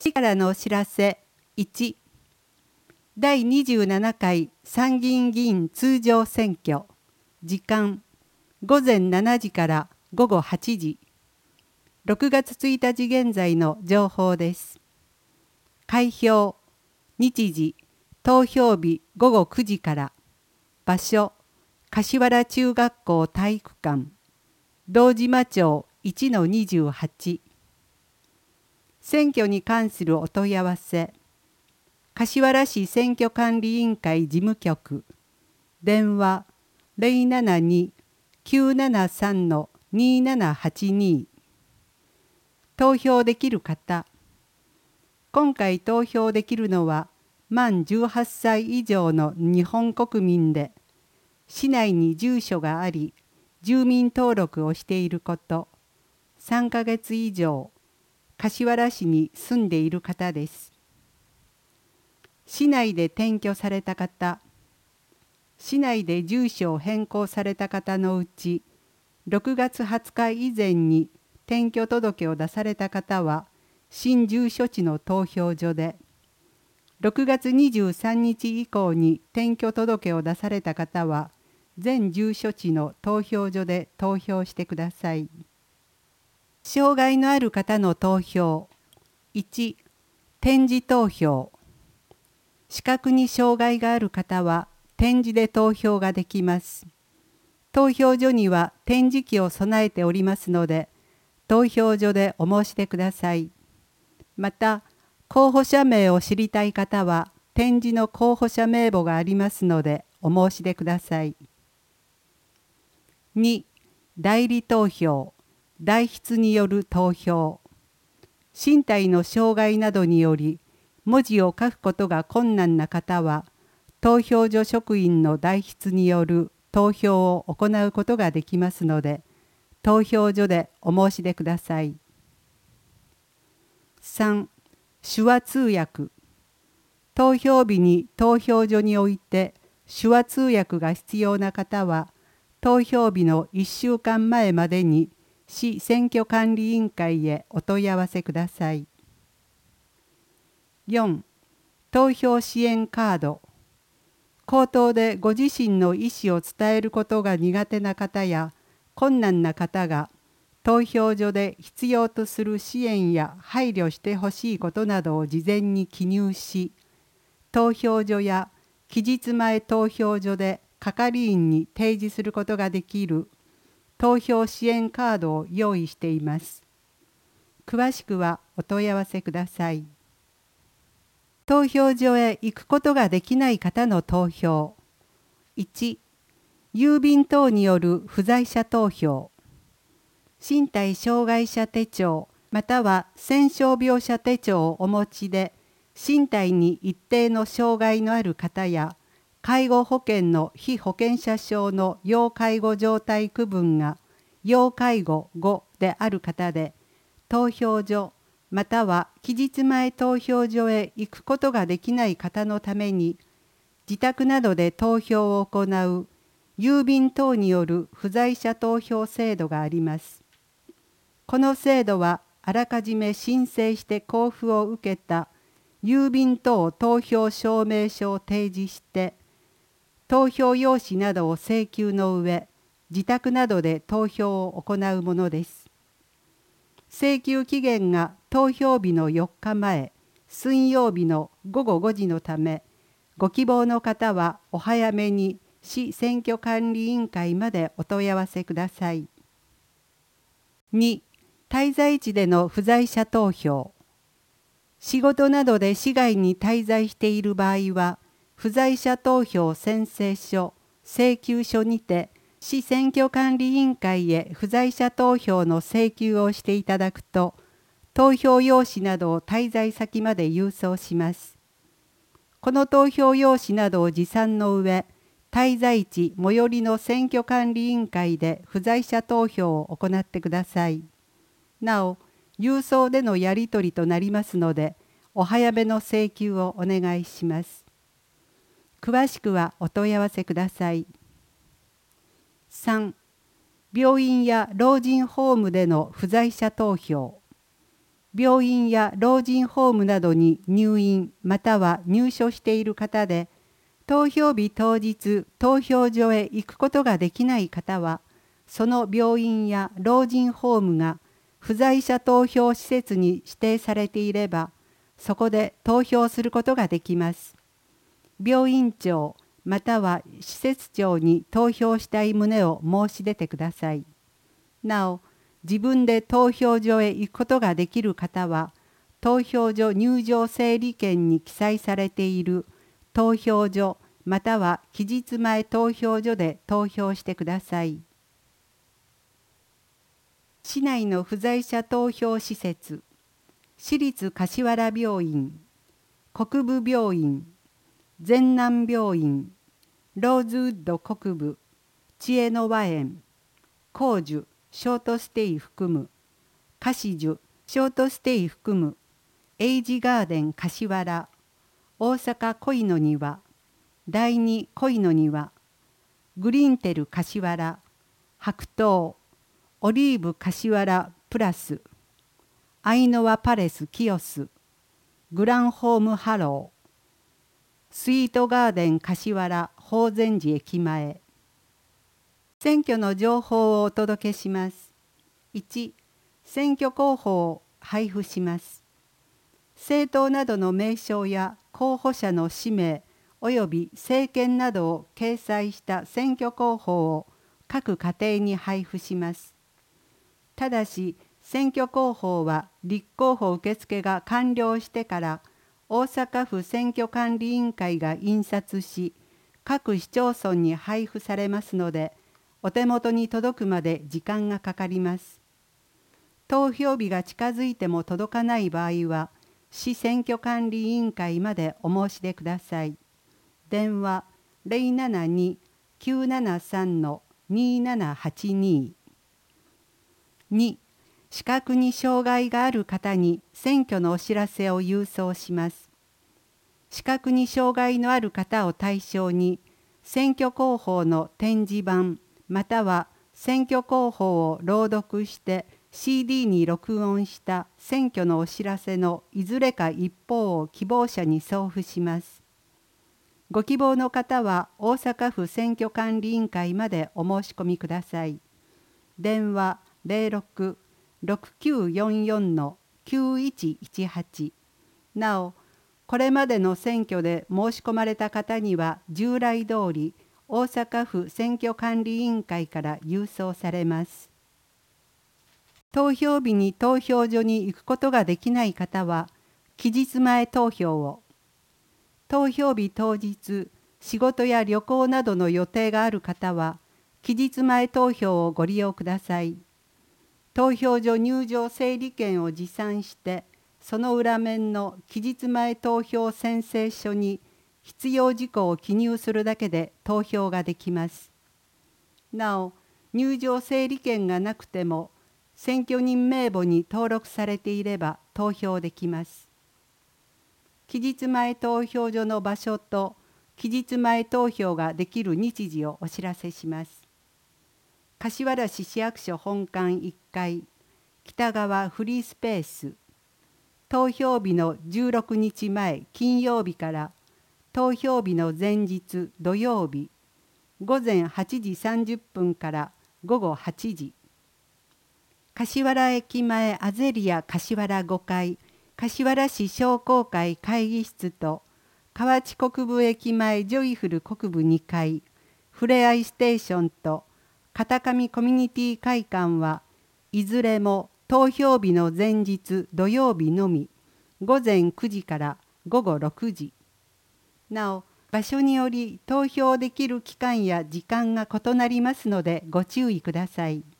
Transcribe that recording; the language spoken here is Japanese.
市からのお知らせ1、第27回参議院議員通常選挙、時間午前7時から午後8時、6月1日現在の情報です。開票、日時、投票日午後9時から、場所、柏原中学校体育館、堂島町 1-28。選挙に関するお問い合わせ、柏原市選挙管理委員会事務局、電話072-973-2782。投票できる方、今回投票できるのは満18歳以上の日本国民で、市内に住所があり、住民登録をしていること、3ヶ月以上、柏原市に住んでいる方です。市内で転居された方、市内で住所を変更された方のうち、6月20日以前に転居届を出された方は、新住所地の投票所で、6月23日以降に転居届を出された方は、全住所地の投票所で投票してください。障害のある方の投票。1、点字投票。視覚に障害がある方は点字で投票ができます。投票所には点字機を備えておりますので、投票所でお申し出ください。また、候補者名を知りたい方は、点字の候補者名簿がありますので、お申し出ください。2、代理投票、代筆による投票。身体の障害などにより、文字を書くことが困難な方は、投票所職員の代筆による投票を行うことができますので、投票所でお申し出ください。3、手話通訳。投票日に投票所において手話通訳が必要な方は、投票日の1週間前までに市選挙管理委員会へお問い合わせください。4、投票支援カード。口頭でご自身の意思を伝えることが苦手な方や困難な方が、投票所で必要とする支援や配慮してほしいことなどを事前に記入し、投票所や期日前投票所で係員に提示することができる投票支援カードを用意しています。詳しくはお問い合わせください。投票所へ行くことができない方の投票。1、郵便等による不在者投票。身体障害者手帳または戦傷病者手帳をお持ちで、身体に一定の障害のある方や、介護保険の被保険者証の要介護状態区分が要介護5である方で、投票所または期日前投票所へ行くことができない方のために、自宅などで投票を行う郵便等による不在者投票制度があります。この制度はあらかじめ申請して交付を受けた郵便等投票証明書を提示して、投票用紙などを請求の上、自宅などで投票を行うものです。請求期限が投票日の4日前、水曜日の午後5時のため、ご希望の方はお早めに市選挙管理委員会までお問い合わせください。2、滞在地での不在者投票。仕事などで市外に滞在している場合は、不在者投票宣誓書、請求書にて、市選挙管理委員会へ不在者投票の請求をしていただくと、投票用紙などを滞在先まで郵送します。この投票用紙などを持参の上、滞在地最寄りの選挙管理委員会で不在者投票を行ってください。なお、郵送でのやり取りとなりますので、お早めの請求をお願いします。詳しくはお問い合わせください。3、病院や老人ホームでの不在者投票。 病院や老人ホームなどに入院または入所している方で、投票日当日投票所へ行くことができない方は、その病院や老人ホームが不在者投票施設に指定されていれば、そこで投票することができます。病院長または施設長に投票したい旨を申し出てください。なお、自分で投票所へ行くことができる方は、投票所入場整理券に記載されている投票所または期日前投票所で投票してください。市内の不在者投票施設、市立柏原病院、国分病院、全南病院、ローズウッド国部、知恵の和園、光樹ショートステイ含む、カシジュショートステイ含む、エイジガーデン柏原、大阪恋の庭、第二恋の庭、グリーンテル柏原、白桃、オリーブ柏原プラス、アイノワパレスキヨス、グランホームハロー、スイートガーデン柏原法善寺駅前。選挙の情報をお届けします。1、選挙公報を配布します。政党などの名称や候補者の氏名及び政見などを掲載した選挙公報を各家庭に配布します。ただし、選挙公報は立候補受付が完了してから大阪府選挙管理委員会が印刷し、各市町村に配布されますので、お手元に届くまで時間がかかります。投票日が近づいても届かない場合は、市選挙管理委員会までお申し出ください。電話072-973-2782。2、視覚に障害がある方に選挙のお知らせを郵送します。視覚に障害のある方を対象に、選挙公報の展示版または選挙公報を朗読して CD に録音した選挙のお知らせのいずれか一方を希望者に送付します。ご希望の方は大阪府選挙管理委員会までお申し込みください。電話06-6944-9118。なお、これまでの選挙で申し込まれた方には従来通り大阪府選挙管理委員会から郵送されます。投票日に投票所に行くことができない方は、期日前投票を。投票日当日、仕事や旅行などの予定がある方は、期日前投票をご利用ください。投票所入場整理券を持参して、その裏面の期日前投票宣誓書に必要事項を記入するだけで投票ができます。なお、入場整理券がなくても、選挙人名簿に登録されていれば投票できます。期日前投票所の場所と期日前投票ができる日時をお知らせします。柏原市市役所本館1階、北側フリースペース。投票日の16日前金曜日から投票日の前日土曜日、午前8時30分から午後8時。柏原駅前アゼリア柏原5階、柏原市商工会会議室と河内国分駅前ジョイフル国分2階、ふれあいステーションと片上コミュニティ会館はいずれも投票日の前日土曜日のみ、午前9時から午後6時。なお、場所により投票できる期間や時間が異なりますのでご注意ください。